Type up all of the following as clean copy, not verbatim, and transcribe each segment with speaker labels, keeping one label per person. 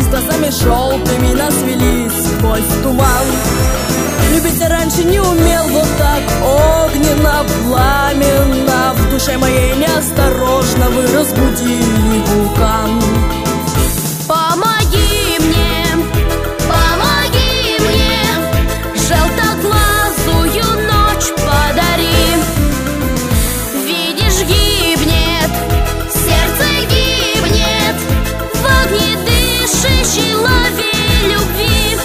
Speaker 1: с глазами желтыми нас вели сквозь туман. Любить я раньше не умел вот так огненно, пламенно. В душе моей неосторожно вы разбудили вулкан. Помоги мне, желтоглазую ночь подари. Видишь, гибнет, сердце гибнет в огнедышащей лаве любви.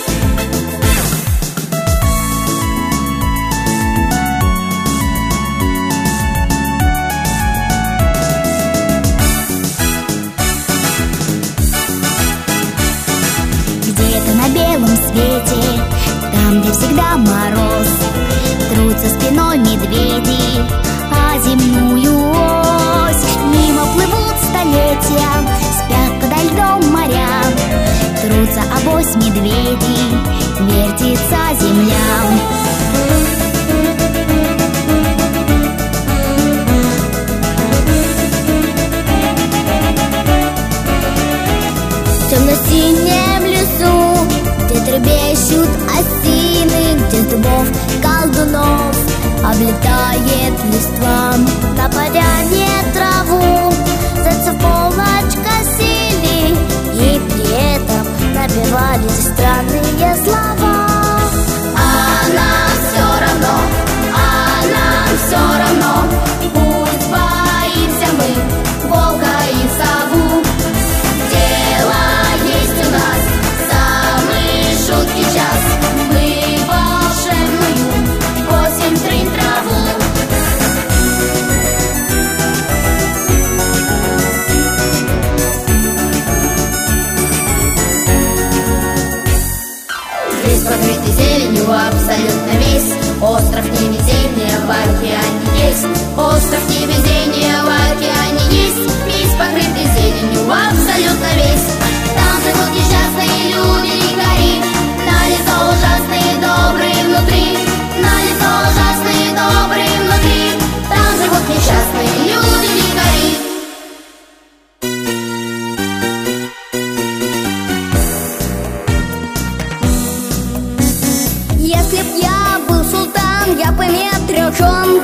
Speaker 2: Где-то на белом свете, там, где всегда мороз, трутся спиной медведи а земную ось. Мимо плывут столетия, спят подо льдом моря, трутся авось медведи, вертится земля. В темно-синем лесу, где трепещут осины, где с дубов колдунов облетает листва. На поляне траву зайцев полночь косили, и при этом напевались странные слова. А нам все равно, а нам все равно, пусть боимся мы волка и сову. Дело есть у нас самый жуткий час, мы волшебную косим трынь траву. Лес покрытый зеленью абсолютно весь, остров невезения в океане есть, остров невезения в океане есть, весь покрытый зеленью абсолютно весь. Там живут несчастные люди-дикари, на лицо ужасные добрые внутри, на лицо ужасные добрые внутри. Там живут несчастные люди-дикари. Если б я был султан, я бы не отречен